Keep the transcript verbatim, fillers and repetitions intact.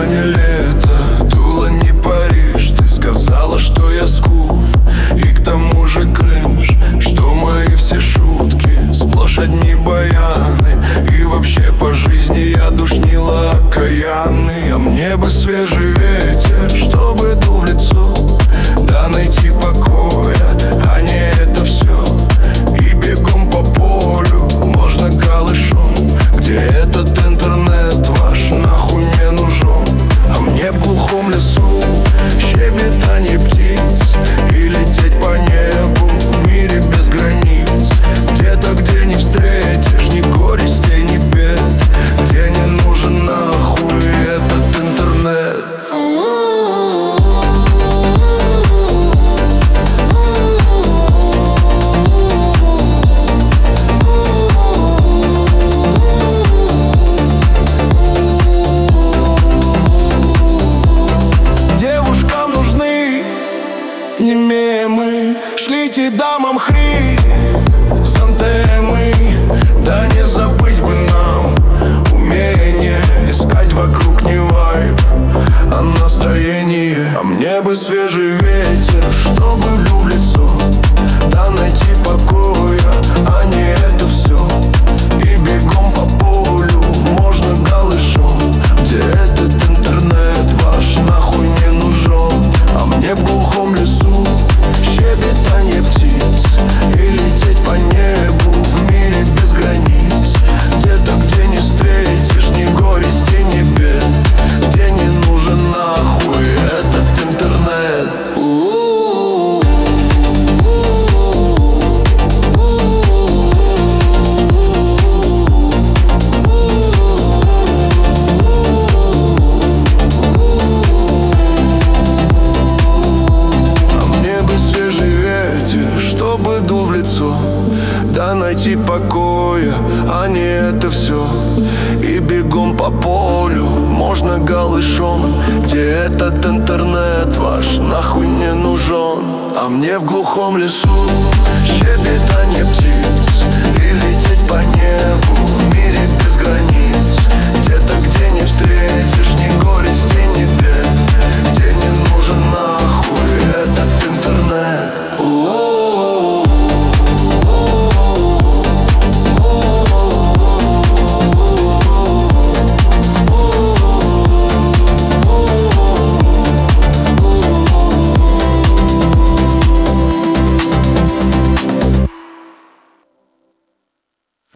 не лето, Тула не Париж. Ты сказала, что я скуф, и к тому же кринж, что мои все шутки сплошь одни баяны. И вообще по жизни я душнила окаянный. А мне бы свежий ветер, чтобы дул в лицо, да найти покоя, а не это все. И бегом по полю, можно голышом, где этот интернет ваш нахуй не нужен. А мне в глухом лесу щебетанье птиц и лететь по небу в мире без границ. Где-то, где не встретишь ни горестей, ни бед, где не нужен нахуй этот интернет. Не мемы, шлите дамам хризантемы. Да не забыть бы нам умение искать вокруг не вайб, а настроение. А мне бы свежий ветер, чтобы лю в лицо, да найти покоя, а не это все. И бегом по полю, можно голышом, где этот интернет ваш нахуй не нужен. А мне в глухом лесу щебетанье птиц и лететь по небу в мире без границ. Где-то, где не встретишь ни горести, ни бед, где не нужен нахуй этот интернет. Чтобы дул в лицо, да найти покоя, а не это все. И бегом по полю, можно голышом, где этот интернет ваш нахуй не нужен. А мне в глухом лесу щебетанье птиц и лететь по небу в мире без границ. Где-то, где не встретишь